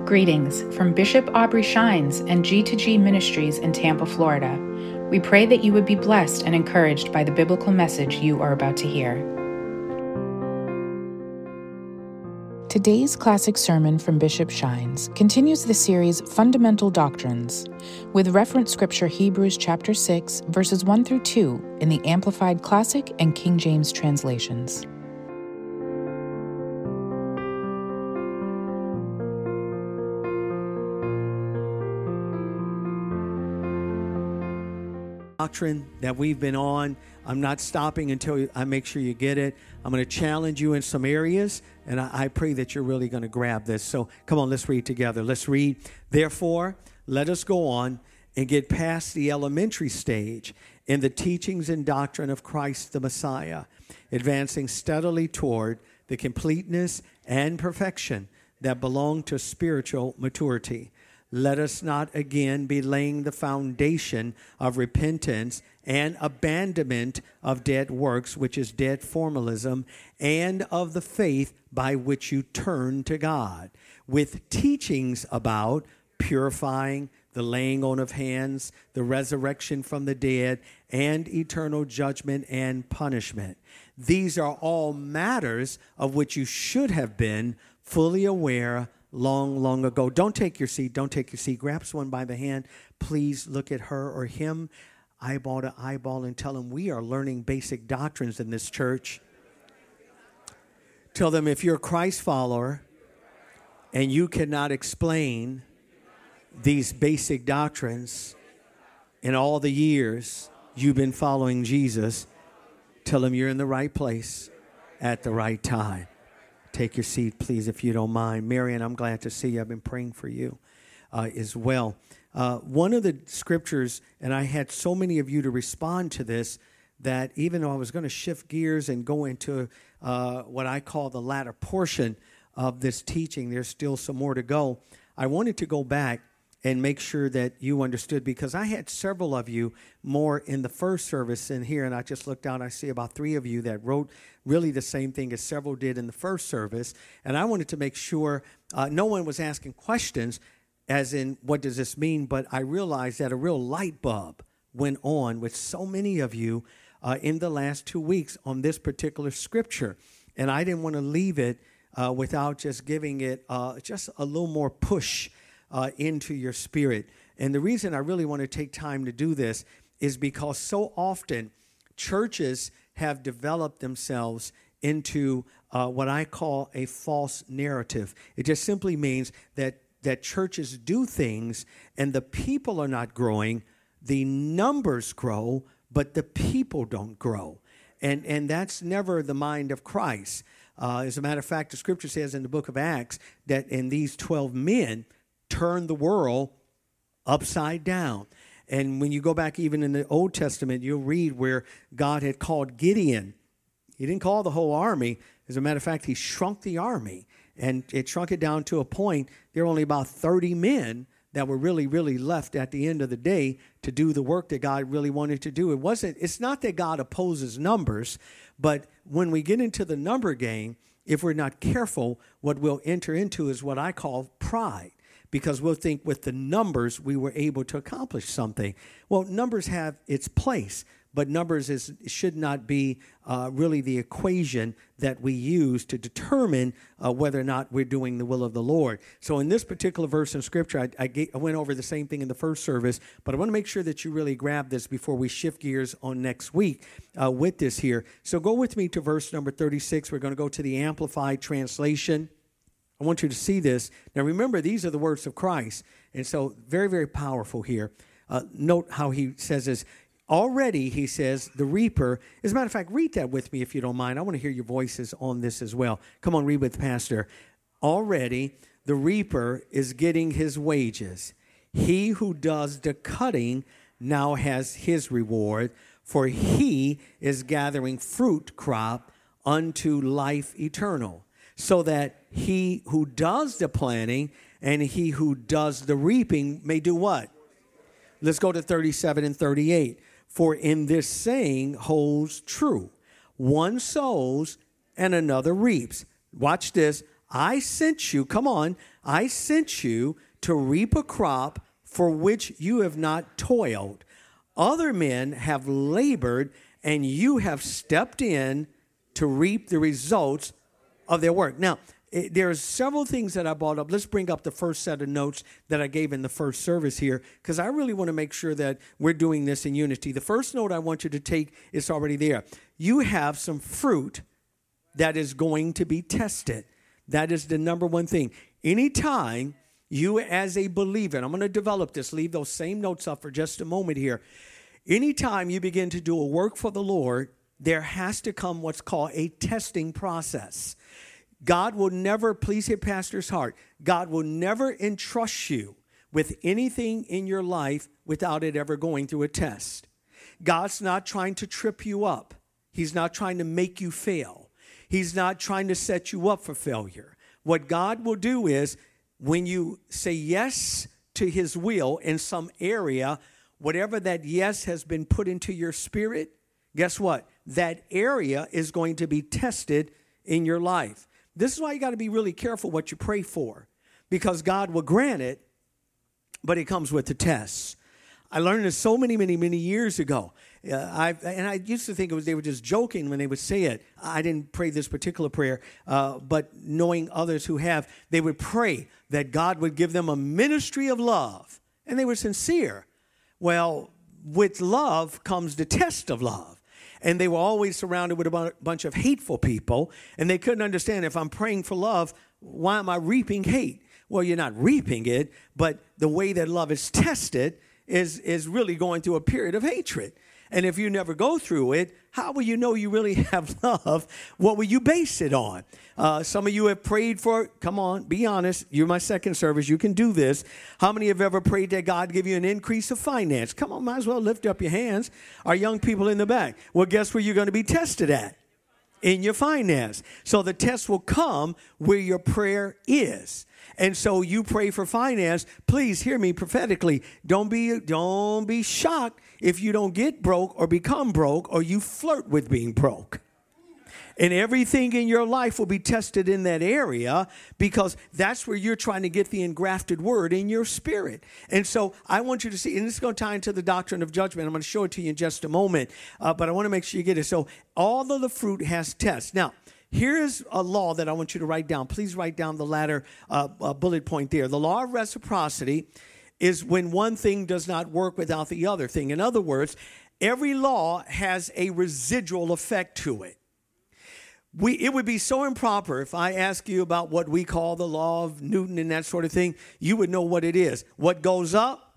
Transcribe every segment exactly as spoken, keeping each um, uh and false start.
Greetings from Bishop Aubrey Shines and G two G Ministries in Tampa, Florida. We pray that you would be blessed and encouraged by the biblical message you are about to hear. Today's classic sermon from Bishop Shines continues the series Fundamental Doctrines, with reference scripture Hebrews chapter six, verses one through two in the Amplified Classic and King James translations. Doctrine that we've been on. I'm not stopping until I make sure you get it. I'm going to challenge you in some areas, and I, I pray that you're really going to grab this. So come on, let's read together. Let's read. Therefore, let us go on and get past the elementary stage in the teachings and doctrine of Christ the Messiah, advancing steadily toward the completeness and perfection that belong to spiritual maturity. Let us not again be laying the foundation of repentance and abandonment of dead works, which is dead formalism, and of the faith by which you turn to God, with teachings about purifying, the laying on of hands, the resurrection from the dead, and eternal judgment and punishment. These are all matters of which you should have been fully aware long, long ago. Don't take your seat. Don't take your seat. Grab someone by the hand. Please look at her or him eyeball to eyeball and tell them we are learning basic doctrines in this church. Tell them if you're a Christ follower and you cannot explain these basic doctrines in all the years you've been following Jesus, tell them you're in the right place at the right time. Take your seat, please, if you don't mind. Marion, I'm glad to see you. I've been praying for you uh, as well. Uh, one of the scriptures, and I had so many of you to respond to this, that even though I was going to shift gears and go into uh, what I call the latter portion of this teaching, there's still some more to go. I wanted to go back and make sure that you understood, because I had several of you more in the first service in here, and I just looked out, I see about three of you that wrote really the same thing as several did in the first service, and I wanted to make sure uh, no one was asking questions, as in, what does this mean? But I realized that a real light bulb went on with so many of you uh, in the last two weeks on this particular scripture, and I didn't want to leave it uh, without just giving it uh, just a little more push Uh, into your spirit. And the reason I really want to take time to do this is because so often churches have developed themselves into uh, what I call a false narrative. It just simply means that that churches do things and the people are not growing. The numbers grow, but the people don't grow. And, and that's never the mind of Christ. Uh, as a matter of fact, the scripture says in the book of Acts that in these twelve men turn the world upside down. And when you go back even in the Old Testament, you'll read where God had called Gideon. He didn't call the whole army. As a matter of fact, he shrunk the army. And it shrunk it down to a point, there were only about thirty men that were really, really left at the end of the day to do the work that God really wanted to do. It wasn't, it's not that God opposes numbers, but when we get into the number game, if we're not careful, what we'll enter into is what I call pride. Because we'll think with the numbers we were able to accomplish something. Well, numbers have its place, but numbers is should not be uh, really the equation that we use to determine uh, whether or not we're doing the will of the Lord. So in this particular verse in Scripture, I, I, gave, I went over the same thing in the first service, but I want to make sure that you really grab this before we shift gears on next week uh, with this here. So go with me to verse number thirty-six. We're going to go to the Amplified Translation. I want you to see this. Now, remember, these are the words of Christ. And so very, very powerful here. Uh, note how he says this. Already, he says, the reaper. As a matter of fact, read that with me if you don't mind. I want to hear your voices on this as well. Come on, read with Pastor. Already, the reaper is getting his wages. He who does the cutting now has his reward, for he is gathering fruit crop unto life eternal. So that he who does the planting and he who does the reaping may do what? Let's go to thirty-seven and thirty-eight. For in this saying holds true. One sows and another reaps. Watch this. I sent you, come on, I sent you to reap a crop for which you have not toiled. Other men have labored, and you have stepped in to reap the results of their work. Now, it, there's several things that I brought up. Let's bring up the first set of notes that I gave in the first service here, because I really want to make sure that we're doing this in unity. The first note I want you to take is already there. You have some fruit that is going to be tested. That is the number one thing. Anytime you as a believer, and I'm going to develop this, leave those same notes up for just a moment here. Anytime you begin to do a work for the Lord, there has to come what's called a testing process. God will never, please hit Pastor's heart, God will never entrust you with anything in your life without it ever going through a test. God's not trying to trip you up. He's not trying to make you fail. He's not trying to set you up for failure. What God will do is when you say yes to his will in some area, whatever that yes has been put into your spirit, guess what? That area is going to be tested in your life. This is why you got to be really careful what you pray for, because God will grant it, but it comes with the tests. I learned this so many, many, many years ago. Uh, I and I used to think it was they were just joking when they would say it. I didn't pray this particular prayer, uh, but knowing others who have, they would pray that God would give them a ministry of love, and they were sincere. Well, with love comes the test of love. And they were always surrounded with a bunch of hateful people, and they couldn't understand, if I'm praying for love, why am I reaping hate? Well, you're not reaping it, but the way that love is tested is, is really going through a period of hatred. And if you never go through it, how will you know you really have love? What will you base it on? Uh, some of you have prayed for, come on, be honest. You're my second service. You can do this. How many have ever prayed that God give you an increase of finance? Come on, might as well lift up your hands. Our young people in the back. Well, guess where you're going to be tested at? In your finance. So the test will come where your prayer is. And so you pray for finance. Please hear me prophetically. Don't be, don't be shocked if you don't get broke or become broke or you flirt with being broke. And everything in your life will be tested in that area, because that's where you're trying to get the engrafted word in your spirit. And so I want you to see, and this is going to tie into the doctrine of judgment. I'm going to show it to you in just a moment, uh, but I want to make sure you get it. So all of the fruit has tests. Now, here's a law that I want you to write down. Please write down the latter uh, uh, bullet point there. The law of reciprocity is when one thing does not work without the other thing. In other words, every law has a residual effect to it. We, it would be so improper if I ask you about what we call the law of Newton and that sort of thing. You would know what it is. What goes up?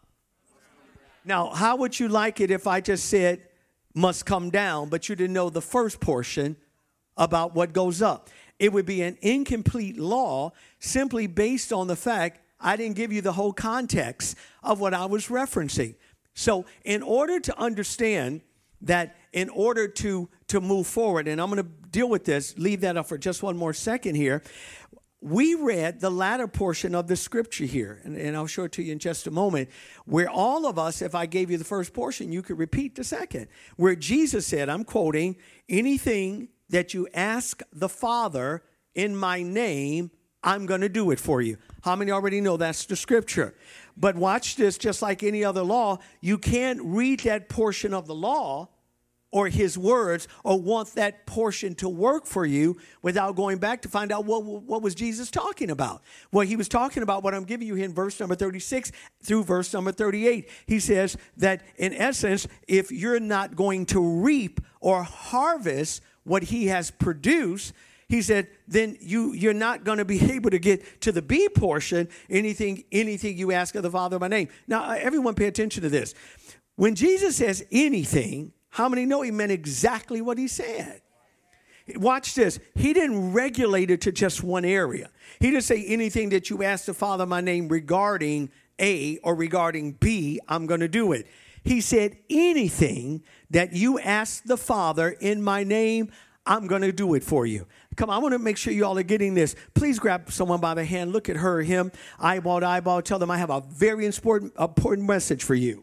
Now, how would you like it if I just said must come down, but you didn't know the first portion about what goes up? It would be an incomplete law simply based on the fact I didn't give you the whole context of what I was referencing. So in order to understand that, in order to, to move forward, and I'm going to deal with this, leave that up for just one more second here. We read the latter portion of the scripture here, and, and I'll show it to you in just a moment, where all of us, if I gave you the first portion, you could repeat the second, where Jesus said, I'm quoting, anything that you ask the Father in my name, I'm going to do it for you. How many already know that's the scripture? But watch this, just like any other law, you can't read that portion of the law or his words or want that portion to work for you without going back to find out what, what was Jesus talking about. Well, he was talking about what I'm giving you here in verse number thirty-six through verse number thirty-eight. He says that in essence, if you're not going to reap or harvest what he has produced, he said, then you, you're not going to be able to get to the B portion, anything, anything you ask of the Father by name. Now, everyone pay attention to this. When Jesus says anything, how many know he meant exactly what he said? Watch this. He didn't regulate it to just one area. He didn't say anything that you ask the Father in my name regarding A or regarding B, I'm going to do it. He said anything that you ask the Father in my name, I'm going to do it for you. Come on, I want to make sure you all are getting this. Please grab someone by the hand. Look at her or him, eyeball to eyeball. Tell them I have a very important, important message for you.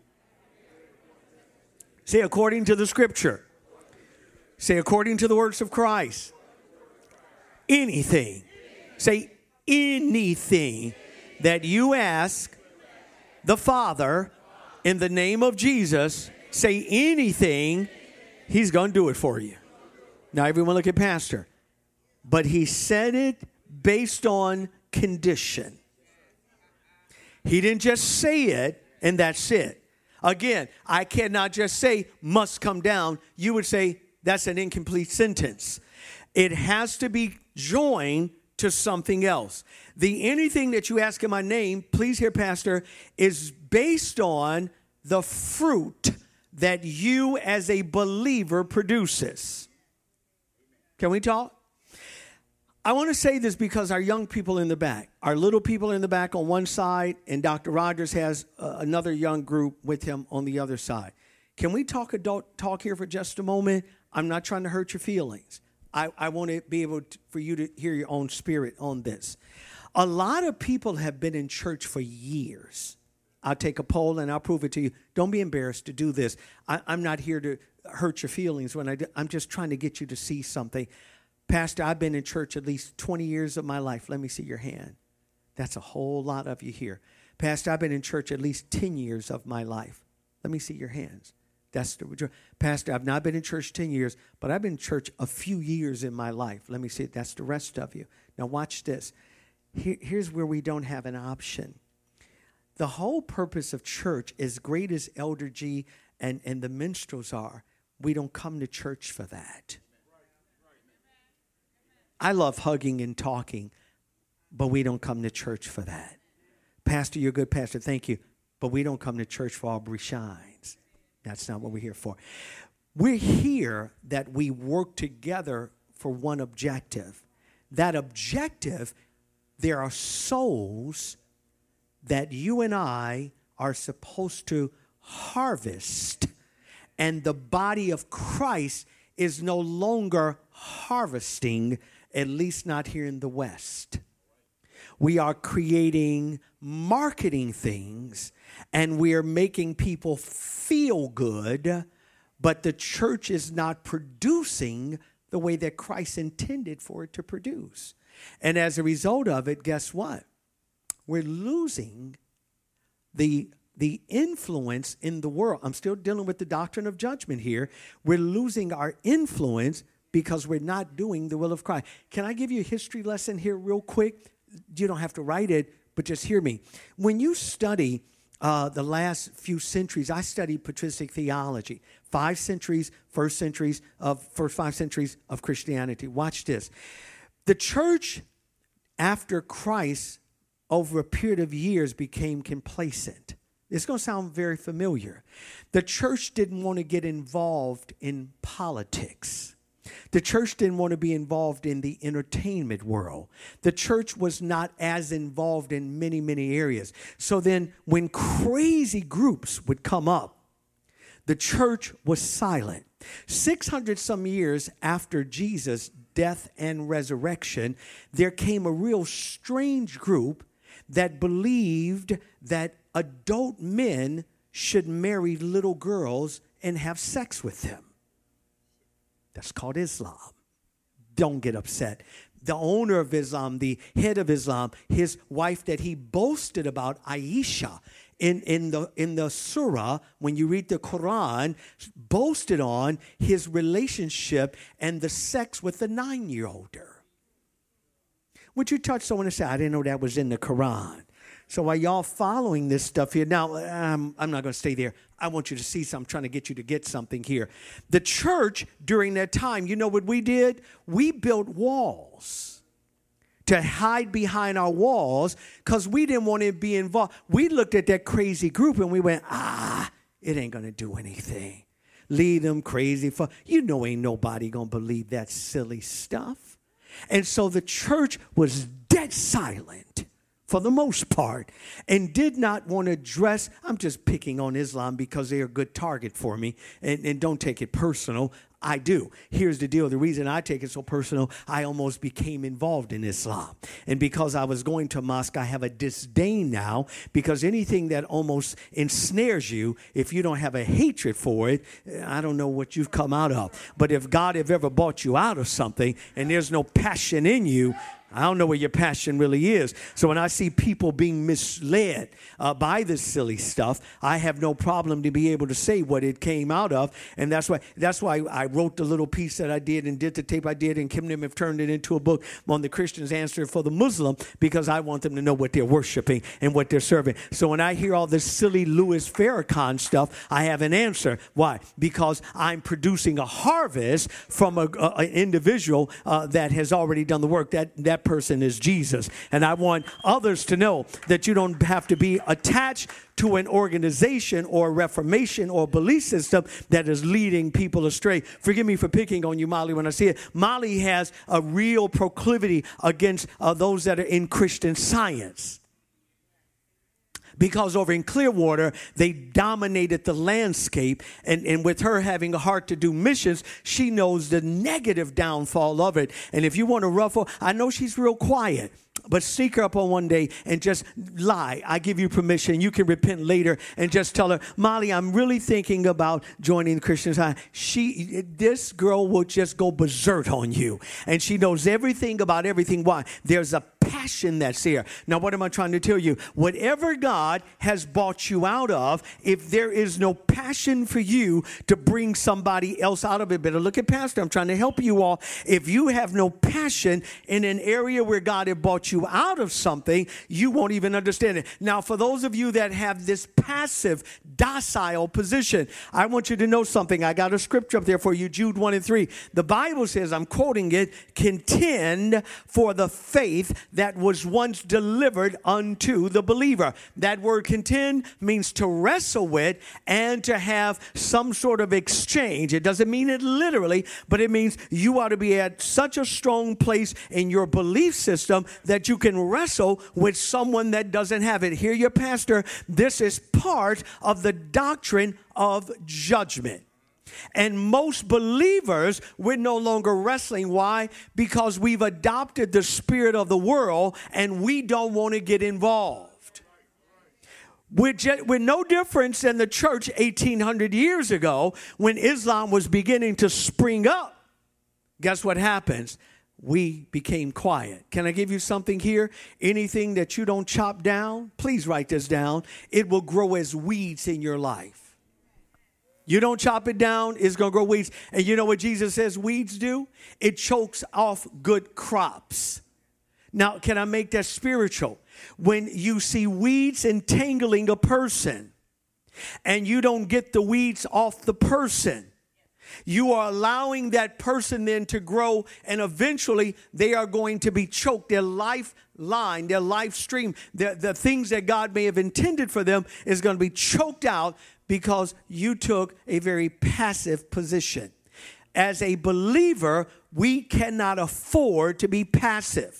Say, according to the scripture. Say, according to the works of Christ. Anything. Say, anything that you ask the Father in the name of Jesus, say anything, he's going to do it for you. Now, everyone look at Pastor. But he said it based on condition. He didn't just say it and that's it. Again, I cannot just say must come down. You would say that's an incomplete sentence. It has to be joined to something else. The anything that you ask in my name, please hear, Pastor, is based on the fruit that you as a believer produces. Can we talk? I want to say this because our young people in the back, our little people in the back on one side, and Doctor Rogers has uh, another young group with him on the other side. Can we talk adult talk here for just a moment? I'm not trying to hurt your feelings. I, I want to be able to, for you to hear your own spirit on this. A lot of people have been in church for years. I'll take a poll and I'll prove it to you. Don't be embarrassed to do this. I, I'm not here to hurt your feelings when I do. I'm just trying to get you to see something. Pastor, I've been in church at least twenty years of my life. Let me see your hand. That's a whole lot of you here. Pastor, I've been in church at least ten years of my life. Let me see your hands. That's the majority. Pastor, I've not been in church ten years, but I've been in church a few years in my life. Let me see it. That's the rest of you. Now watch this. Here, here's where we don't have an option. The whole purpose of church, as great as Elder G and, and the minstrels are, we don't come to church for that. I love hugging and talking, but we don't come to church for that. Pastor, you're a good pastor. Thank you. But we don't come to church for Aubrey Shines. That's not what we're here for. We're here that we work together for one objective. That objective, there are souls that you and I are supposed to harvest. And the body of Christ is no longer harvesting, at least not here in the West. We are creating marketing things, and we are making people feel good, but the church is not producing the way that Christ intended for it to produce. And as a result of it, guess what? We're losing the the influence in the world. I'm still dealing with the doctrine of judgment here. We're losing our influence because we're not doing the will of Christ. Can I give you a history lesson here real quick? You don't have to write it, but just hear me. When you study uh, the last few centuries, I studied patristic theology. Five centuries, first centuries of first five centuries of Christianity. Watch this. The church, after Christ, over a period of years, became complacent. It's going to sound very familiar. The church didn't want to get involved in politics. The church didn't want to be involved in the entertainment world. The church was not as involved in many, many areas. So then when crazy groups would come up, the church was silent. six hundred some years after Jesus' death and resurrection, there came a real strange group that believed that adult men should marry little girls and have sex with them. That's called Islam. Don't get upset. The owner of Islam, the head of Islam, his wife that he boasted about, Aisha, in, in, the, in the surah, when you read the Quran, boasted on his relationship and the sex with the nine-year-older. Would you touch someone and say, I didn't know that was in the Quran? So while y'all following this stuff here, now um, I'm not going to stay there. I want you to see something. I'm trying to get you to get something here. The church during that time, you know what we did? We built walls to hide behind our walls because we didn't want to be involved. We looked at that crazy group and we went, ah, it ain't going to do anything. Leave them crazy. For you know ain't nobody going to believe that silly stuff. And so the church was dead silent for the most part, and did not want to address, I'm just picking on Islam because they're a good target for me, and, and don't take it personal. I do. Here's the deal. The reason I take it so personal, I almost became involved in Islam. And because I was going to mosque, I have a disdain now, because anything that almost ensnares you, if you don't have a hatred for it, I don't know what you've come out of. But if God have ever brought you out of something and there's no passion in you, I don't know where your passion really is. So when I see people being misled uh, by this silly stuff, I have no problem to be able to say what it came out of. And that's why that's why I wrote the little piece that I did and did the tape I did, and Kim Nim have turned it into a book on the Christian's answer for the Muslim, because I want them to know what they're worshiping and what they're serving. So when I hear all this silly Louis Farrakhan stuff, I have an answer. Why? Because I'm producing a harvest from a, a, an individual uh, that has already done the work. That that person is Jesus. And I want others to know that you don't have to be attached to an organization or a reformation or belief system that is leading people astray. Forgive me for picking on you, Molly, when I see it. Molly has a real proclivity against uh, those that are in Christian Science. Because over in Clearwater, they dominated the landscape. And, and with her having a heart to do missions, she knows the negative downfall of it. And if you want to ruffle, I know she's real quiet, but sneak her up on one day and just lie. I give you permission. You can repent later and just tell her, Molly, I'm really thinking about joining Christian Science. She, this girl will just go berserk on you. And she knows everything about everything. Why? There's a passion that's here. Now, what am I trying to tell you? Whatever God has bought you out of, if there is no passion for you to bring somebody else out of it, better look at Pastor. I'm trying to help you all. If you have no passion in an area where God has bought you out of something, you won't even understand it. Now, for those of you that have this passive, docile position, I want you to know something. I got a scripture up there for you, Jude one and three. The Bible says, I'm quoting it, contend for the faith that was once delivered unto the believer. That word contend means to wrestle with and to have some sort of exchange. It doesn't mean it literally, but it means you ought to be at such a strong place in your belief system that you can wrestle with someone that doesn't have it. Hear your pastor. This is part of the doctrine of judgment. And most believers, we're no longer wrestling. Why? Because we've adopted the spirit of the world and we don't want to get involved. We're, just, we're no different than the church eighteen hundred years ago when Islam was beginning to spring up. Guess what happens? We became quiet. Can I give you something here? Anything that you don't chop down, please write this down. It will grow as weeds in your life. You don't chop it down, it's going to grow weeds. And you know what Jesus says weeds do? It chokes off good crops. Now, can I make that spiritual? When you see weeds entangling a person and you don't get the weeds off the person, you are allowing that person then to grow, and eventually they are going to be choked. Their lifeline, their life stream, the, the things that God may have intended for them is going to be choked out because you took a very passive position. As a believer, we cannot afford to be passive.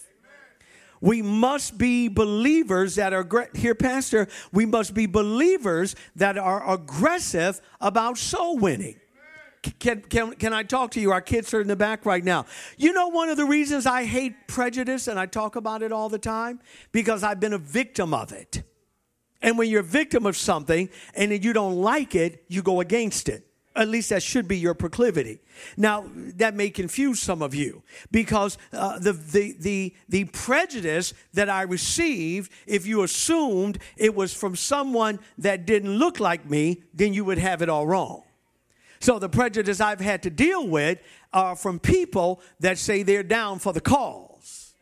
We must be believers that are, here, Pastor, we must be believers that are aggressive about soul winning. Can, can, can I talk to you? Our kids are in the back right now. You know one of the reasons I hate prejudice, and I talk about it all the time? Because I've been a victim of it. And when you're a victim of something and you don't like it, you go against it. At least that should be your proclivity. Now, that may confuse some of you because uh, the, the, the, the prejudice that I received, if you assumed it was from someone that didn't look like me, then you would have it all wrong. So the prejudice I've had to deal with are from people that say they're down for the cause.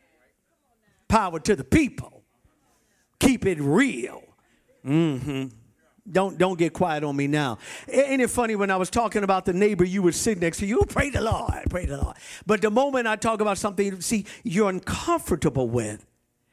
Power to the people. Keep it real. Mm-hmm. Don't don't get quiet on me now. Ain't it funny when I was talking about the neighbor you would sit next to? You pray the Lord, pray the Lord. But the moment I talk about something, see, you're uncomfortable with.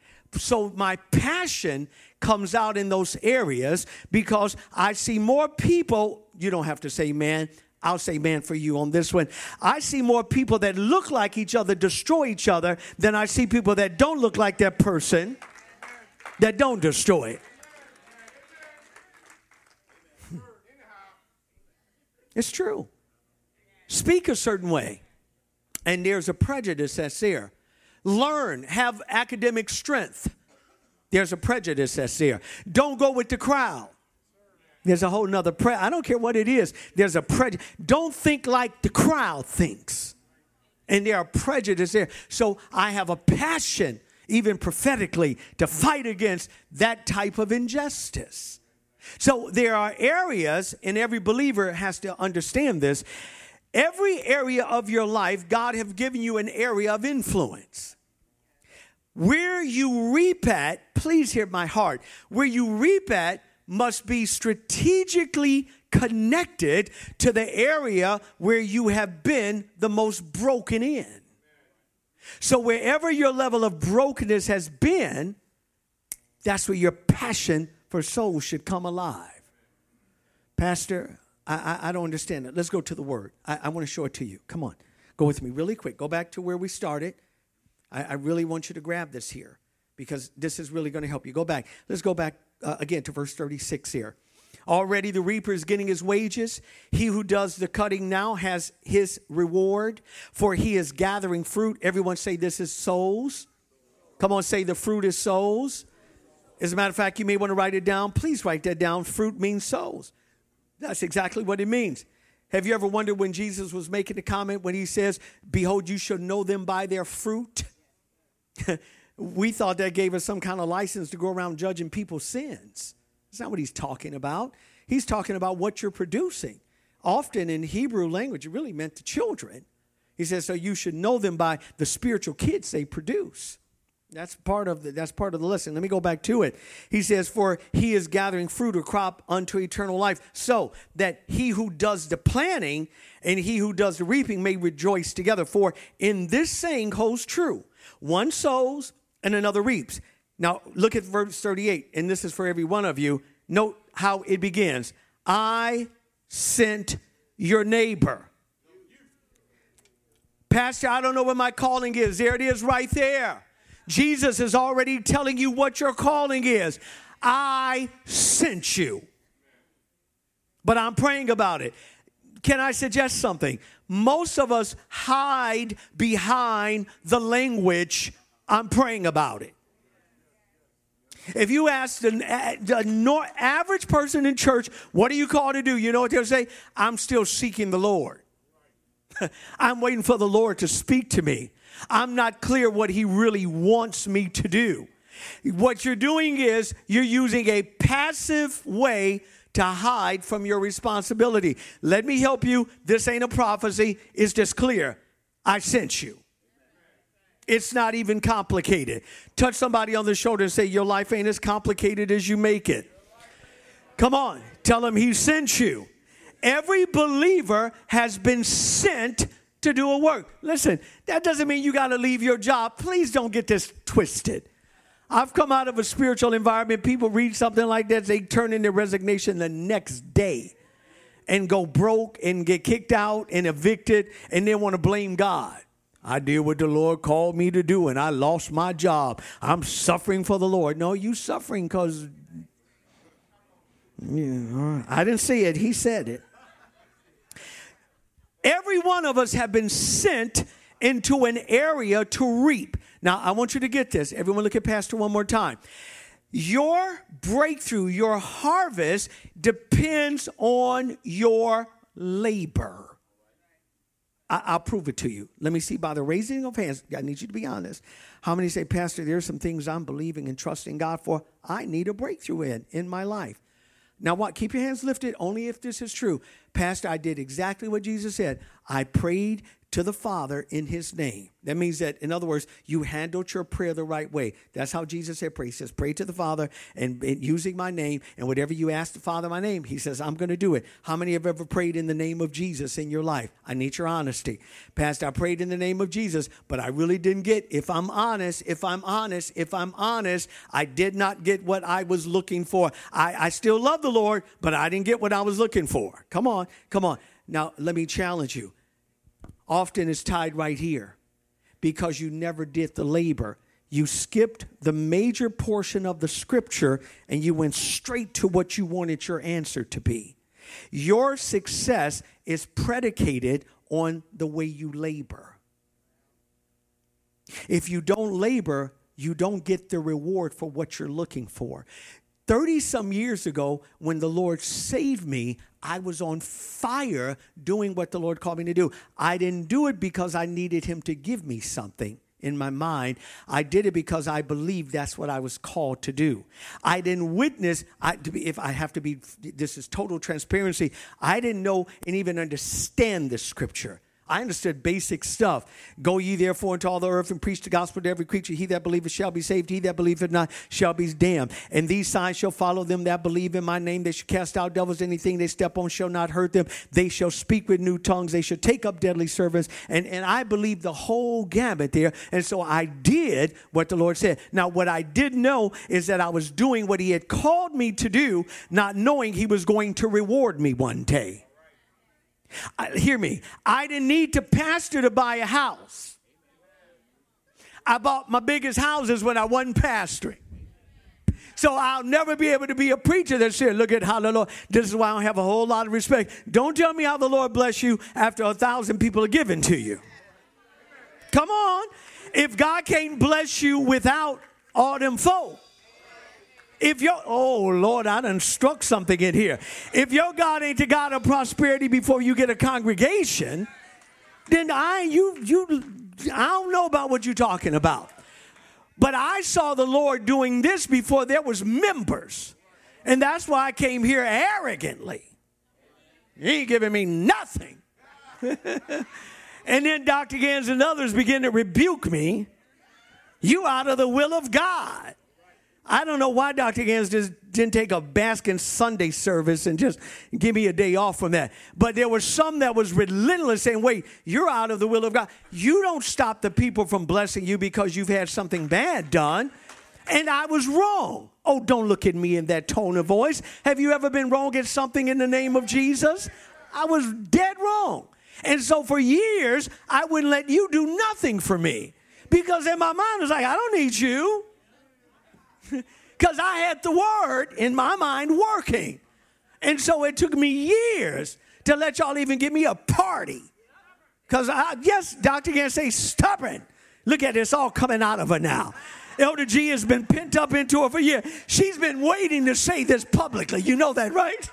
So my passion comes out in those areas because I see more people. You don't have to say man. I'll say man for you on this one. I see more people that look like each other destroy each other than I see people that don't look like that person that don't destroy it. It's true. Speak a certain way. And there's a prejudice that's there. Learn, have academic strength. There's a prejudice that's there. Don't go with the crowd. There's a whole nother pre- I don't care what it is. There's a prejudice. Don't think like the crowd thinks. And there are prejudice there. So I have a passion, even prophetically, to fight against that type of injustice. So there are areas, and every believer has to understand this. Every area of your life, God have given you an area of influence. Where you reap at, please hear my heart, where you reap at must be strategically connected to the area where you have been the most broken in. So wherever your level of brokenness has been, that's where your passion for souls should come alive. Pastor, I, I, I don't understand it. Let's go to the word. I, I want to show it to you. Come on. Go with me really quick. Go back to where we started. I, I really want you to grab this here because this is really going to help you. Go back. Let's go back uh, again to verse thirty-six here. Already the reaper is getting his wages. He who does the cutting now has his reward, for he is gathering fruit. Everyone say this is souls. Come on, say the fruit is souls. As a matter of fact, you may want to write it down. Please write that down. Fruit means souls. That's exactly what it means. Have you ever wondered when Jesus was making the comment when he says, behold, you shall know them by their fruit? We thought that gave us some kind of license to go around judging people's sins. That's not what he's talking about. He's talking about what you're producing. Often in Hebrew language, it really meant the children. He says, so you should know them by the spiritual kids they produce. That's part of the, that's part of the lesson. Let me go back to it. He says, for he is gathering fruit or crop unto eternal life, so that he who does the planting and he who does the reaping may rejoice together. For in this saying holds true, one sows and another reaps. Now, look at verse thirty-eight, and this is for every one of you. Note how it begins. I sent your neighbor. Pastor, I don't know what my calling is. There it is right there. Jesus is already telling you what your calling is. I sent you. But I'm praying about it. Can I suggest something? Most of us hide behind the language, I'm praying about it. If you ask the, the average person in church, what are you called to do? You know what they'll say? I'm still seeking the Lord. I'm waiting for the Lord to speak to me. I'm not clear what he really wants me to do. What you're doing is you're using a passive way to hide from your responsibility. Let me help you. This ain't a prophecy. It's just clear. I sent you. It's not even complicated. Touch somebody on the shoulder and say, your life ain't as complicated as you make it. Come on. Tell them he sent you. Every believer has been sent to do a work. Listen, that doesn't mean you got to leave your job. Please don't get this twisted. I've come out of a spiritual environment. People read something like that. They turn in their resignation the next day and go broke and get kicked out and evicted and then want to blame God. I did what the Lord called me to do, and I lost my job. I'm suffering for the Lord. No, you suffering because yeah, I didn't see it. He said it. Every one of us have been sent into an area to reap. Now, I want you to get this. Everyone look at Pastor one more time. Your breakthrough, your harvest depends on your labor. I'll prove it to you. Let me see by the raising of hands. I need you to be honest. How many say, Pastor, there's some things I'm believing and trusting God for. I need a breakthrough in, in my life. Now what? Keep your hands lifted only if this is true. Pastor, I did exactly what Jesus said. I prayed to the Father in his name. That means that, in other words, you handled your prayer the right way. That's how Jesus said pray. He says, pray to the Father and, and using my name, and whatever you ask the Father in my name, he says, I'm going to do it. How many have ever prayed in the name of Jesus in your life? I need your honesty. Pastor, I prayed in the name of Jesus, but I really didn't get, if I'm honest, if I'm honest, if I'm honest, I did not get what I was looking for. I, I still love the Lord, but I didn't get what I was looking for. Come on, come on. Now, let me challenge you. Often it's tied right here because you never did the labor. You skipped the major portion of the scripture and you went straight to what you wanted your answer to be. Your success is predicated on the way you labor. If you don't labor, you don't get the reward for what you're looking for. thirty some years ago, when the Lord saved me, I was on fire doing what the Lord called me to do. I didn't do it because I needed him to give me something in my mind. I did it because I believed that's what I was called to do. I didn't witness, I, to be, if I have to be, this is total transparency, I didn't know and even understand the scripture. I understood basic stuff. Go ye therefore into all the earth and preach the gospel to every creature. He that believeth shall be saved. He that believeth not shall be damned. And these signs shall follow them that believe in my name. They shall cast out devils. Anything they step on shall not hurt them. They shall speak with new tongues. They shall take up deadly serpents. And, and I believed the whole gamut there. And so I did what the Lord said. Now, what I did know is that I was doing what he had called me to do, not knowing he was going to reward me one day. I, hear me. I didn't need to pastor to buy a house. I bought my biggest houses when I wasn't pastoring. So I'll never be able to be a preacher that's here. Look at how the Lord, this is why I don't have a whole lot of respect. Don't tell me how the Lord bless you after a thousand people are given to you. Come on. If God can't bless you without all them folk. If your, oh, Lord, I done struck something in here. If your God ain't the God of prosperity before you get a congregation, then I, you, you, I don't know about what you're talking about. But I saw the Lord doing this before there was members. And that's why I came here arrogantly. He ain't giving me nothing. And then Doctor Gans and others begin to rebuke me. You out of the will of God. I don't know why Doctor Gans just didn't take a Baskin Sunday service and just give me a day off from that. But there were some that was relentless saying, wait, you're out of the will of God. You don't stop the people from blessing you because you've had something bad done. And I was wrong. Oh, don't look at me in that tone of voice. Have you ever been wrong at something in the name of Jesus? I was dead wrong. And so for years, I wouldn't let you do nothing for me. Because in my mind, I was like, I don't need you. Because I had the word in my mind working. And so it took me years to let y'all even give me a party. Because, yes, Doctor Gans say stubborn. Look at this all coming out of her now. Elder G has been pent up into her for years. She's been waiting to say this publicly. You know that, right?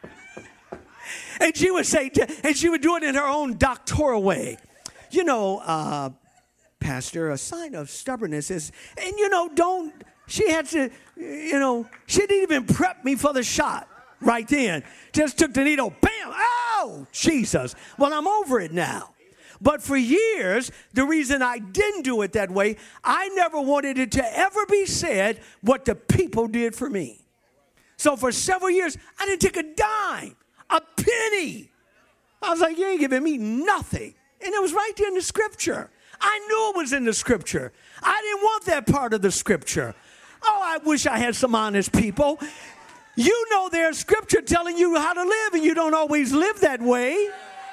And she would say, and she would do it in her own doctoral way. You know, uh, Pastor, a sign of stubbornness is, and you know, don't, she had to, you know, she didn't even prep me for the shot right then. Just took the needle, bam, oh, Jesus. Well, I'm over it now. But for years, the reason I didn't do it that way, I never wanted it to ever be said what the people did for me. So for several years, I didn't take a dime, a penny. I was like, you ain't giving me nothing. And it was right there in the scripture. I knew it was in the scripture. I didn't want that part of the scripture. Oh, I wish I had some honest people. You know there's scripture telling you how to live, and you don't always live that way.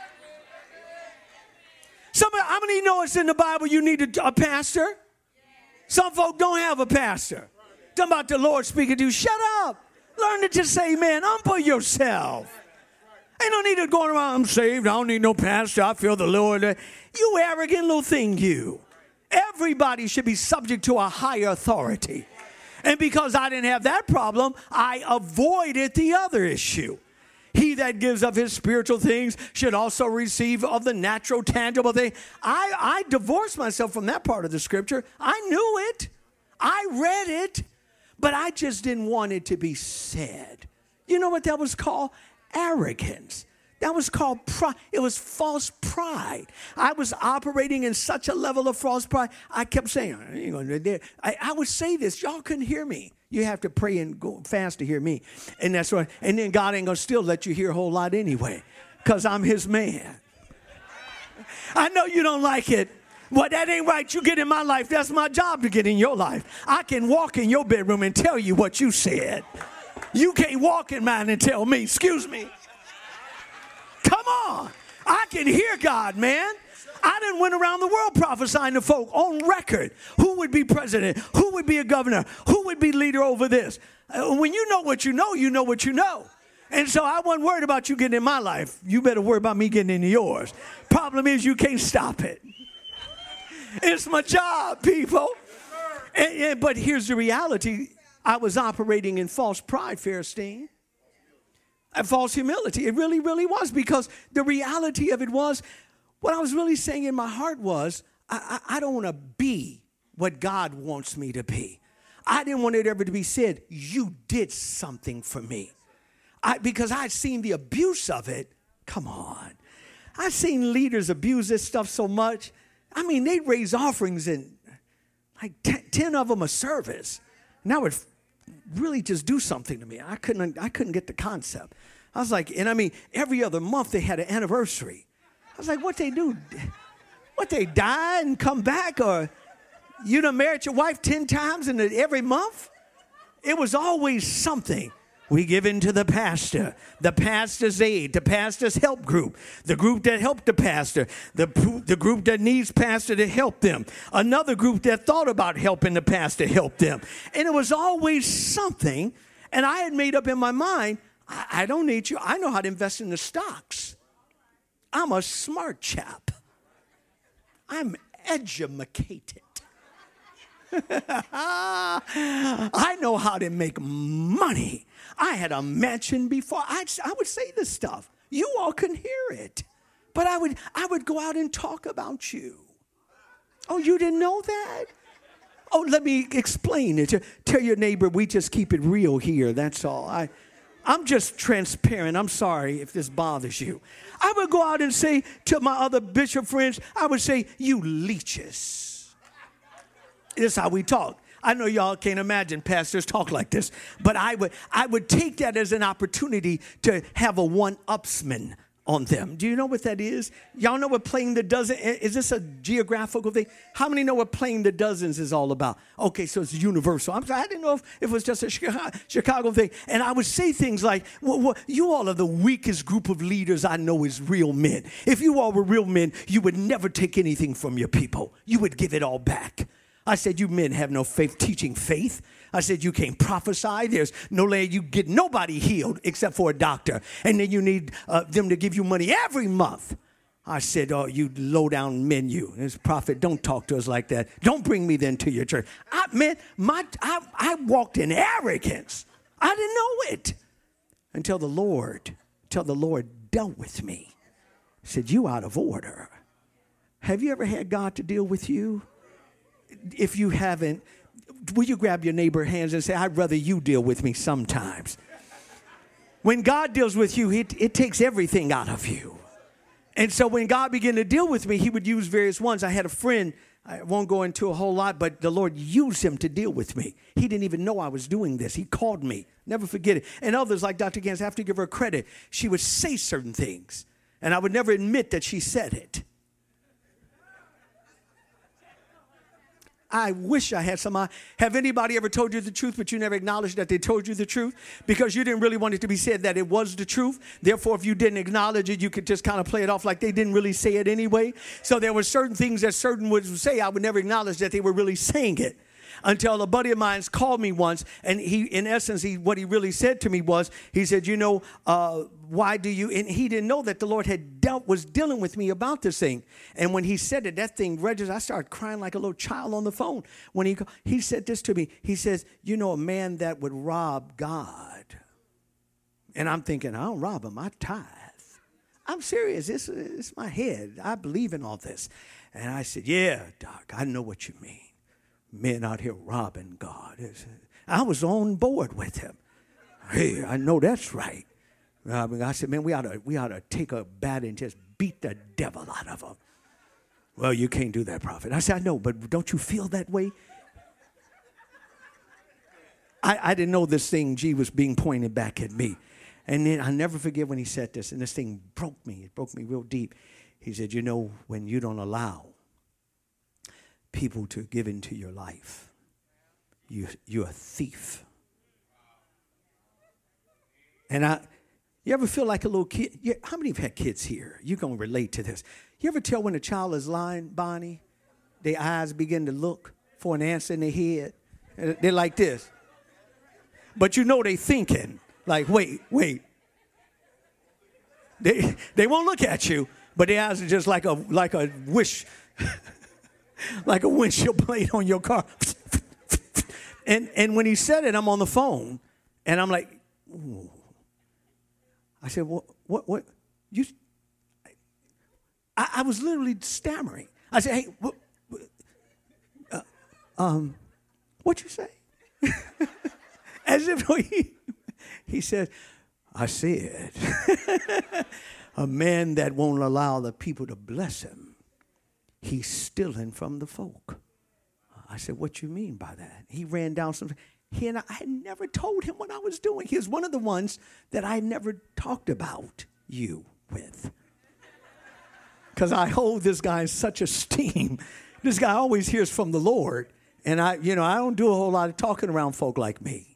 Somebody, how many know it's in the Bible you need a, a pastor? Some folk don't have a pastor. Talking about the Lord speaking to you. Shut up. Learn to just say, man, humble yourself. Ain't no need of going around, I'm saved, I don't need no pastor, I feel the Lord. You arrogant little thing, you. Everybody should be subject to a higher authority. And because I didn't have that problem, I avoided the other issue. He that gives of his spiritual things should also receive of the natural, tangible thing. I, I divorced myself from that part of the scripture. I knew it. I read it. But I just didn't want it to be said. You know what that was called? Arrogance. That was called pride. It was false pride. I was operating in such a level of false pride. I kept saying, I, ain't gonna do I, I would say this. Y'all couldn't hear me. You have to pray and go fast to hear me. And that's right. And then God ain't going to still let you hear a whole lot anyway, because I'm his man. I know you don't like it. Well, that ain't right. You get in my life. That's my job to get in your life. I can walk in your bedroom and tell you what you said. You can't walk in mine and tell me. Excuse me. Come on. I can hear God, man. I done went around the world prophesying to folk on record. Who would be president? Who would be a governor? Who would be leader over this? Uh, when you know what you know, you know what you know. And so I wasn't worried about you getting in my life. You better worry about me getting into yours. Problem is you can't stop it. It's my job, people. And, and, but here's the reality. I was operating in false pride, Fairstein. And false humility. It really, really was, because the reality of it was, what I was really saying in my heart was, I, I, I don't want to be what God wants me to be. I didn't want it ever to be said, you did something for me. I, because I'd seen the abuse of it. Come on. I've seen leaders abuse this stuff so much. I mean, they'd raise offerings and like ten, ten of them a service. And that would really just do something to me. I couldn't, I couldn't get the concept. I was like, and I mean, every other month they had an anniversary. I was like, what they do? What, they die and come back? Or you done married your wife ten times in the, every month? It was always something. We give in to the pastor, the pastor's aid, the pastor's help group, the group that helped the pastor, the, the group that needs pastor to help them, another group that thought about helping the pastor help them. And it was always something. And I had made up in my mind, I, I don't need you. I know how to invest in the stocks. I'm a smart chap. I'm educated. I know how to make money. I had a mansion before. I'd, I would say this stuff. You all couldn't hear it. But I would, I would go out and talk about you. Oh, you didn't know that? Oh, let me explain it. Tell your neighbor we just keep it real here. That's all. I, I'm just transparent. I'm sorry if this bothers you. I would go out and say to my other bishop friends, I would say, you leeches. This is how we talk. I know y'all can't imagine pastors talk like this, but I would I would take that as an opportunity to have a one-upsman on them. Do you know what that is? Y'all know what playing the dozen, is this a geographical thing? How many know what playing the dozens is all about? Okay, so it's universal. I'm sorry, I didn't know if, if it was just a Chicago, Chicago thing. And I would say things like, well, well, you all are the weakest group of leaders I know is real men. If you all were real men, you would never take anything from your people. You would give it all back. I said, you men have no faith teaching faith. I said, you can't prophesy. There's no way you get nobody healed except for a doctor. And then you need uh, them to give you money every month. I said, oh, you low down men, you. This prophet, don't talk to us like that. Don't bring me then to your church. I man, my I, I walked in arrogance. I didn't know it until the Lord, until the Lord dealt with me. He said, you out of order. Have you ever had God to deal with you? If you haven't, will you grab your neighbor's hands and say, I'd rather you deal with me sometimes. When God deals with you, it, it takes everything out of you. And so when God began to deal with me, he would use various ones. I had a friend, I won't go into a whole lot, but the Lord used him to deal with me. He didn't even know I was doing this. He called me. Never forget it. And others like Doctor Gans, I have to give her credit. She would say certain things, and I would never admit that she said it. I wish I had some. Have anybody ever told you the truth, but you never acknowledged that they told you the truth? Because you didn't really want it to be said that it was the truth. Therefore, if you didn't acknowledge it, you could just kind of play it off like they didn't really say it anyway. So there were certain things that certain would say. I would never acknowledge that they were really saying it. Until a buddy of mine called me once, and he, in essence, he what he really said to me was, he said, you know, uh, why do you, and he didn't know that the Lord had dealt, was dealing with me about this thing. And when he said it, that thing registered, I started crying like a little child on the phone. When he, he said this to me, he says, you know, a man that would rob God. And I'm thinking, I don't rob him, I tithe. I'm serious, it's, it's my head. I believe in all this. And I said, yeah, Doc, I know what you mean. Men out here robbing God. I was on board with him. Hey, I know that's right. I, mean, I said, man, we ought to we ought to take a bat and just beat the devil out of him. Well, you can't do that, prophet. I said, I know, but don't you feel that way? I, I didn't know this thing, G, was being pointed back at me. And then I'll never forget when he said this, and this thing broke me. It broke me real deep. He said, you know, when you don't allow people to give into your life, you, you're a thief. And I, you ever feel like a little kid? You, how many have had kids here? You're going to relate to this. You ever tell when a child is lying, Bonnie? Their eyes begin to look for an answer in their head. They're like this. But you know they thinking, like, wait, wait, They they won't look at you, but their eyes are just like a like a wish, like a windshield blade on your car. And and when he said it, I'm on the phone, and I'm like, ooh. I said, what what what you? I, I was literally stammering. I said, hey, what, what, uh, um, what you say? As if he he said, I said, a man that won't allow the people to bless him, he's stealing from the folk. I said, what you mean by that? He ran down some. He and I, I had never told him what I was doing. He was one of the ones that I never talked about you with. Because I hold this guy in such esteem. This guy always hears from the Lord. And I, you know, I don't do a whole lot of talking around folk like me.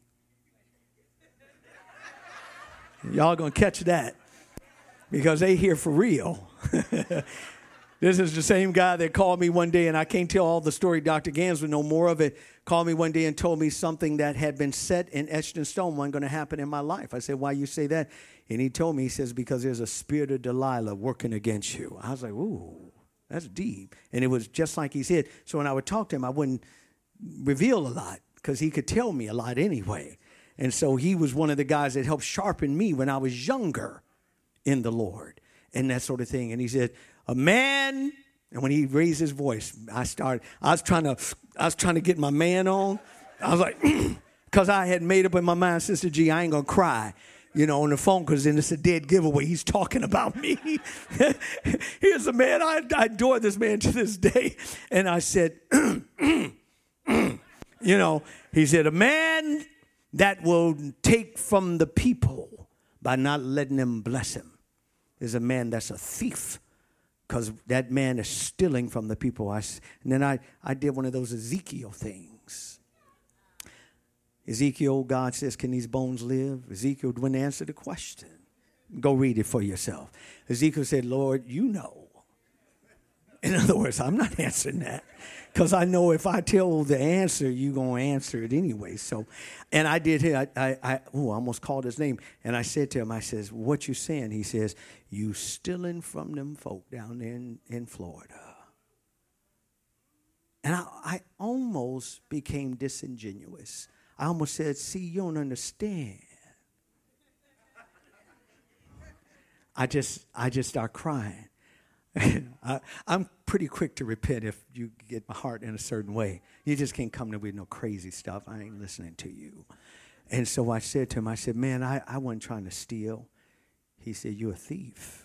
Y'all gonna catch that because they here for real. This is the same guy that called me one day, and I can't tell all the story. Doctor Gans would know more of it. Called me one day and told me something that had been set and etched in stone wasn't going to happen in my life. I said, why you say that? And he told me, he says, because there's a spirit of Delilah working against you. I was like, ooh, that's deep. And it was just like he said. So when I would talk to him, I wouldn't reveal a lot because he could tell me a lot anyway. And so he was one of the guys that helped sharpen me when I was younger in the Lord and that sort of thing. And he said, a man, and when he raised his voice, I started, I was trying to, I was trying to get my man on. I was like, because I had made up in my mind, Sister G, I ain't going to cry, you know, on the phone because then it's a dead giveaway. He's talking about me. Here's a man, I, I adore this man to this day. And I said, you know, he said, a man that will take from the people by not letting them bless him is a man that's a thief. Because that man is stealing from the people. I, and then I, I did one of those Ezekiel things. Ezekiel, God says, can these bones live? Ezekiel wouldn't answer the question. Go read it for yourself. Ezekiel said, Lord, you know. In other words, I'm not answering that. Because I know if I tell the answer, you're going to answer it anyway. So, and I did it. I, I, I, ooh, I almost called his name. And I said to him, I says, what you saying? He says, you stealing from them folk down there in, in Florida. And I, I almost became disingenuous. I almost said, see, you don't understand. I just, I just start crying. I, I'm pretty quick to repent if you get my heart in a certain way. You just can't come to me with no crazy stuff. I ain't listening to you. And so I said to him, I said, man, I, I wasn't trying to steal. He said, you're a thief.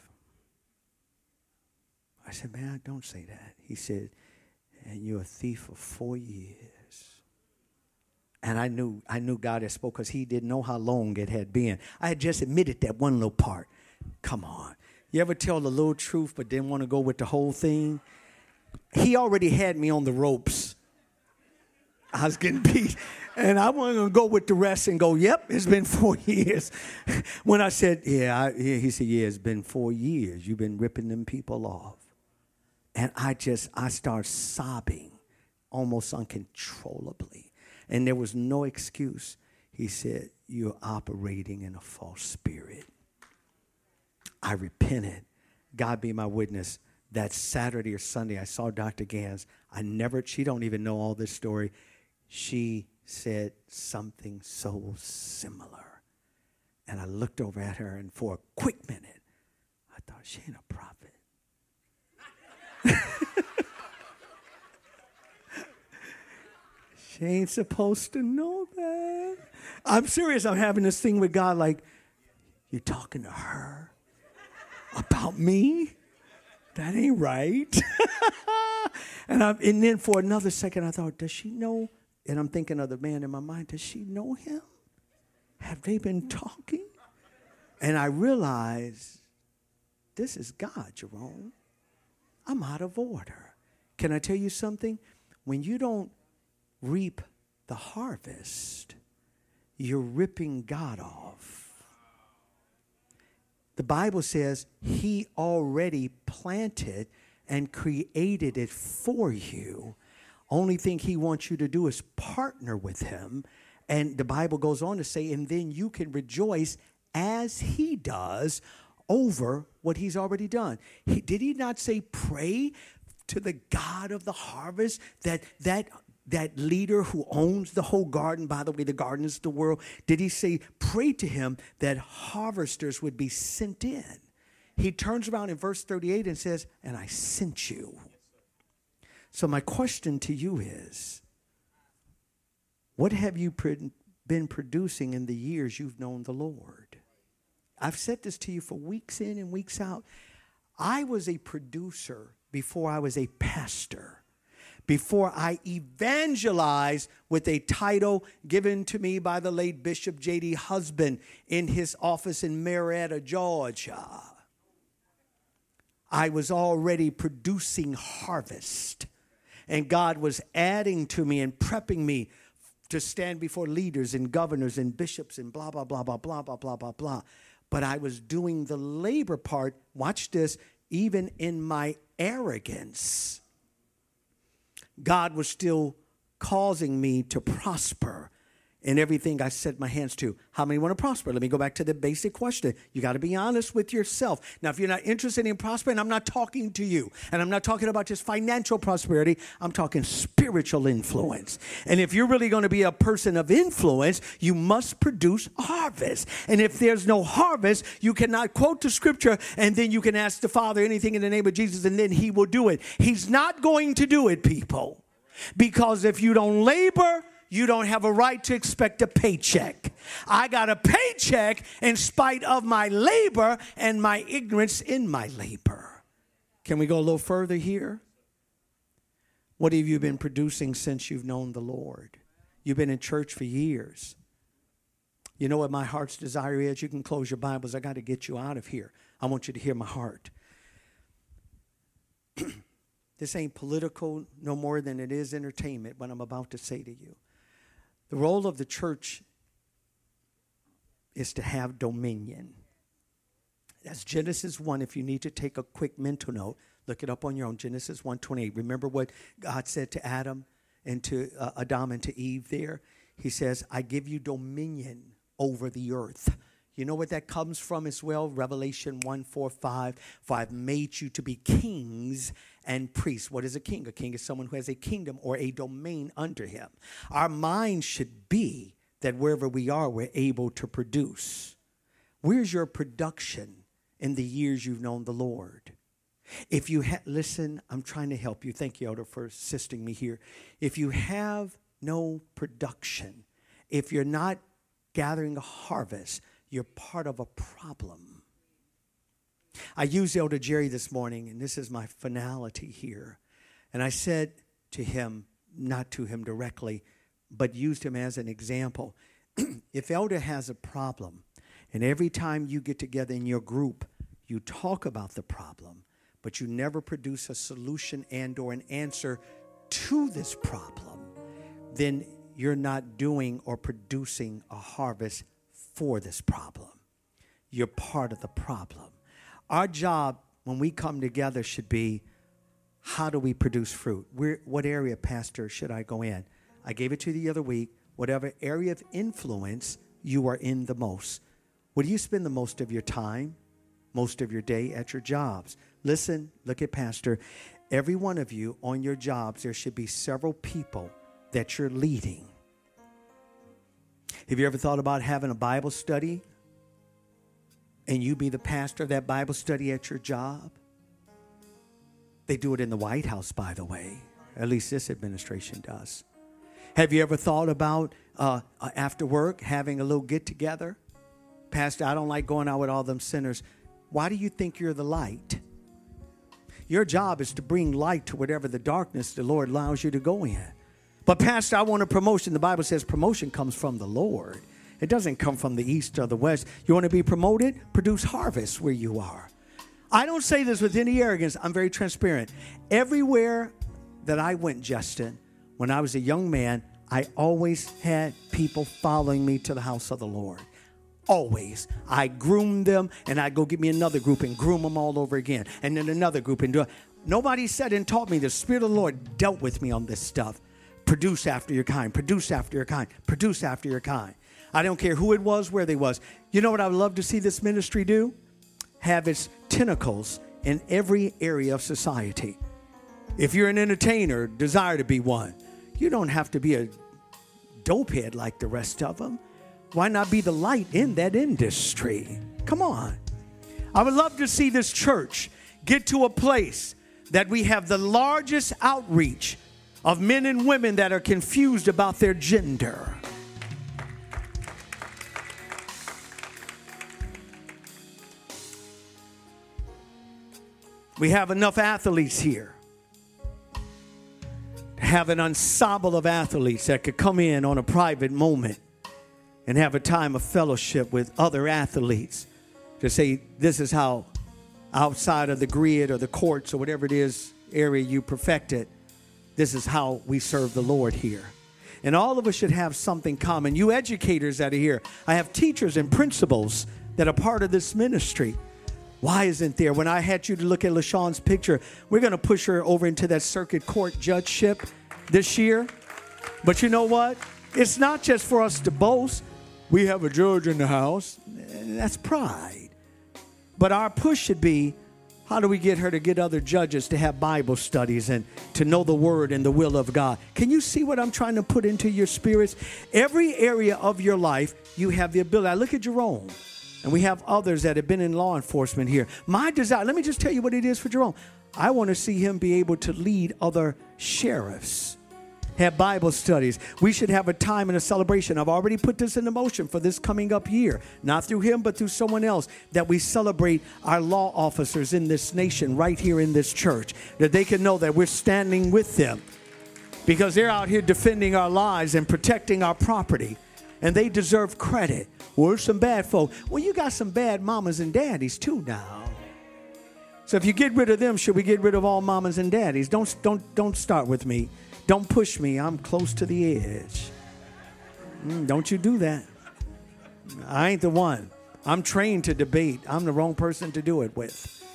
I said, man, don't say that. He said, and you're a thief for four years. And I knew I knew God had spoke because he didn't know how long it had been. I had just admitted that one little part. Come on. You ever tell the little truth but didn't want to go with the whole thing? He already had me on the ropes. I was getting beat. And I wasn't going to go with the rest and go, yep, it's been four years. When I said, yeah, I, he said, yeah, it's been four years. You've been ripping them people off. And I just, I started sobbing almost uncontrollably. And there was no excuse. He said, you're operating in a false spirit. I repented. God be my witness. That Saturday or Sunday, I saw Doctor Gans. I never, she don't even know all this story. She said something so similar. And I looked over at her, and for a quick minute, I thought, she ain't a prophet. She ain't supposed to know that. I'm serious. I'm having this thing with God like, you're talking to her about me? That ain't right. and, I, and then for another second, I thought, does she know? And I'm thinking of the man in my mind. Does she know him? Have they been talking? And I realized, this is God, Jerome. I'm out of order. Can I tell you something? When you don't reap the harvest, you're ripping God off. The Bible says he already planted and created it for you. Only thing he wants you to do is partner with him. And the Bible goes on to say, and then you can rejoice as he does over what he's already done. He, did he not say pray to the God of the harvest, that that that leader who owns the whole garden? By the way, the garden is the world. Did he say pray to him that harvesters would be sent in? He turns around in verse thirty-eight and says, and I sent you. So my question to you is, what have you pre- been producing in the years you've known the Lord? I've said this to you for weeks in and weeks out. I was a producer before I was a pastor, before I evangelized with a title given to me by the late Bishop J D Husband in his office in Marietta, Georgia. I was already producing harvest, and God was adding to me and prepping me to stand before leaders and governors and bishops and blah, blah, blah, blah, blah, blah, blah, blah, blah. But I was doing the labor part, watch this, even in my arrogance. God was still causing me to prosper in everything I set my hands to. How many want to prosper? Let me go back to the basic question. You got to be honest with yourself. Now, if you're not interested in prospering, I'm not talking to you. And I'm not talking about just financial prosperity. I'm talking spiritual influence. And if you're really going to be a person of influence, you must produce harvest. And if there's no harvest, you cannot quote the scripture and then you can ask the Father anything in the name of Jesus and then he will do it. He's not going to do it, people. Because if you don't labor, you don't have a right to expect a paycheck. I got a paycheck in spite of my labor and my ignorance in my labor. Can we go a little further here? What have you been producing since you've known the Lord? You've been in church for years. You know what my heart's desire is? You can close your Bibles. I got to get you out of here. I want you to hear my heart. This ain't political no more than it is entertainment, what I'm about to say to you. The role of the church is to have dominion. That's Genesis one. If you need to take a quick mental note, look it up on your own. Genesis one twenty-eight. Remember what God said to Adam and to uh, Adam and to Eve there? He says, I give you dominion over the earth. You know what that comes from as well? Revelation one, four, five. For I've made you to be kings and priests. What is a king? A king is someone who has a kingdom or a domain under him. Our mind should be that wherever we are, we're able to produce. Where's your production in the years you've known the Lord? If you ha- listen, I'm trying to help you. Thank you, Elder, for assisting me here. If you have no production, if you're not gathering a harvest, you're part of a problem. I used Elder Jerry this morning, and this is my finality here. And I said to him, not to him directly, but used him as an example. If Elder has a problem, and every time you get together in your group, you talk about the problem, but you never produce a solution and or an answer to this problem, then you're not doing or producing a harvest for this problem. You're part of the problem. Our job when we come together should be, how do we produce fruit? Where, what area, Pastor, should I go in? I gave it to you the other week. Whatever area of influence you are in the most. Where do you spend the most of your time, most of your day? At your jobs. Listen, look at Pastor. Every one of you on your jobs, there should be several people that you're leading. Have you ever thought about having a Bible study and you be the pastor of that Bible study at your job? They do it in the White House, by the way. At least this administration does. Have you ever thought about uh, after work having a little get-together? Pastor, I don't like going out with all them sinners. Why do you think you're the light? Your job is to bring light to whatever the darkness the Lord allows you to go in. But Pastor, I want a promotion. The Bible says promotion comes from the Lord. It doesn't come from the east or the west. You want to be promoted? Produce harvest where you are. I don't say this with any arrogance. I'm very transparent. Everywhere that I went, Justin, when I was a young man, I always had people following me to the house of the Lord. Always. I groomed them, and I'd go get me another group and groom them all over again. And then another group. and do it. Nobody said and taught me. The Spirit of the Lord dealt with me on this stuff. Produce after your kind. Produce after your kind. Produce after your kind. I don't care who it was, where they was. You know what I would love to see this ministry do? have its tentacles in every area of society. If you're an entertainer, desire to be one. You don't have to be a dopehead like the rest of them. Why not be the light in that industry? Come on. I would love to see this church get to a place that we have the largest outreach of men and women that are confused about their gender. We have enough athletes here to have an ensemble of athletes that could come in on a private moment and have a time of fellowship with other athletes to say, this is how outside of the grid or the courts or whatever it is area you perfected, this is how we serve the Lord here. And all of us should have something common. You educators that are here, I have teachers and principals that are part of this ministry. Why isn't there? When I had you to look at LaShawn's picture, we're going to push her over into that circuit court judgeship this year. But you know what? It's not just for us to boast. We have a judge in the house. That's pride. But our push should be, how do we get her to get other judges to have Bible studies and to know the word and the will of God? Can you see what I'm trying to put into your spirits? Every area of your life, you have the ability. I look at Jerome. And we have others that have been in law enforcement here. My desire, let me just tell you what it is for Jerome. I want to see him be able to lead other sheriffs, have Bible studies. We should have a time and a celebration. I've already put this into motion for this coming up year. Not through him, but through someone else. That we celebrate our law officers in this nation, right here in this church. That they can know that we're standing with them. Because they're out here defending our lives and protecting our property. And they deserve credit. Well, there's some bad folk. Well, you got some bad mamas and daddies too now. So if you get rid of them, should we get rid of all mamas and daddies? Don't, don't, don't start with me. Don't push me. I'm close to the edge. Mm, don't you do that. I ain't the one. I'm trained to debate. I'm the wrong person to do it with.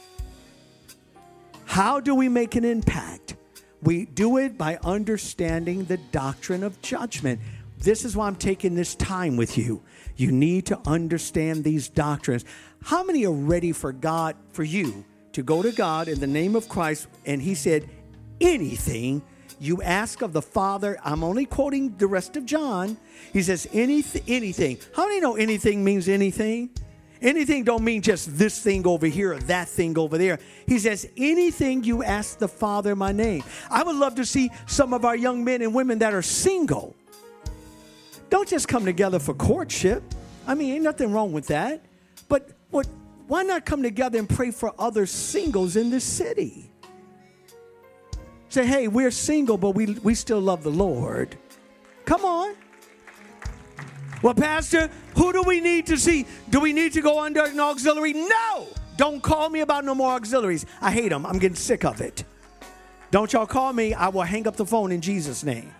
How do we make an impact? We do it by understanding the doctrine of judgment. This is why I'm taking this time with you. You need to understand these doctrines. How many are ready for God, for you, to go to God in the name of Christ? And he said, anything you ask of the Father. I'm only quoting the rest of John. He says, anything, anything. How many know anything means anything? Anything don't mean just this thing over here or that thing over there. He says, anything you ask the Father in my name. I would love to see some of our young men and women that are single. Don't just come together for courtship. I mean, ain't nothing wrong with that. But what? Why not come together and pray for other singles in this city? Say, hey, we're single, but we, we still love the Lord. Come on. Well, Pastor, who do we need to see? Do we need to go under an auxiliary? No. Don't call me about no more auxiliaries. I hate them. I'm getting sick of it. Don't y'all call me. I will hang up the phone in Jesus' name.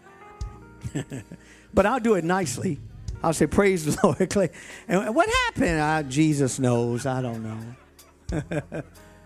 But I'll do it nicely. I'll say, praise the Lord. And what happened? Uh, Jesus knows. I don't know.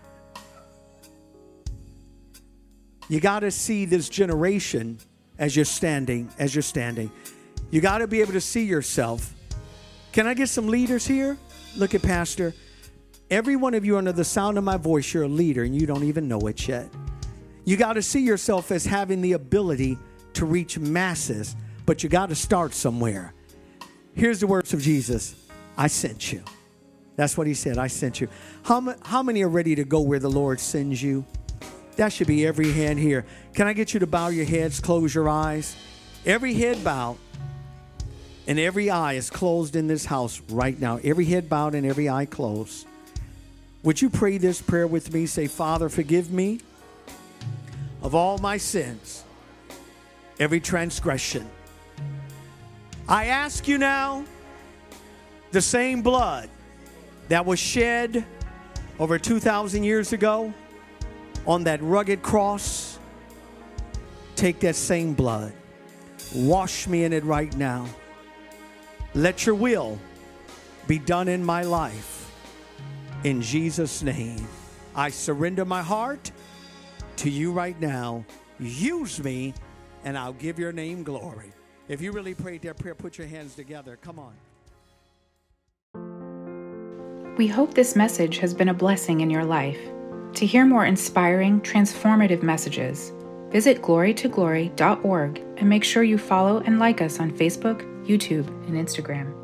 You got to see this generation as you're standing, as you're standing. You got to be able to see yourself. Can I get some leaders here? Look at Pastor. Every one of you under the sound of my voice, you're a leader and you don't even know it yet. You got to see yourself as having the ability to reach masses. But you got to start somewhere. Here's the words of Jesus. I sent you. That's what he said. I sent you. How, how many are ready to go where the Lord sends you? That should be every hand here. Can I get you to bow your heads, close your eyes? Every head bowed and every eye is closed in this house right now. Every head bowed and every eye closed. Would you pray this prayer with me? Say, Father, forgive me of all my sins, every transgression. I ask you now, the same blood that was shed over two thousand years ago on that rugged cross, take that same blood, wash me in it right now. Let your will be done in my life. In Jesus' name, I surrender my heart to you right now. Use me, and I'll give your name glory. If you really prayed that prayer, put your hands together. Come on. We hope this message has been a blessing in your life. To hear more inspiring, transformative messages, visit glory to glory dot org and make sure you follow and like us on Facebook, YouTube, and Instagram.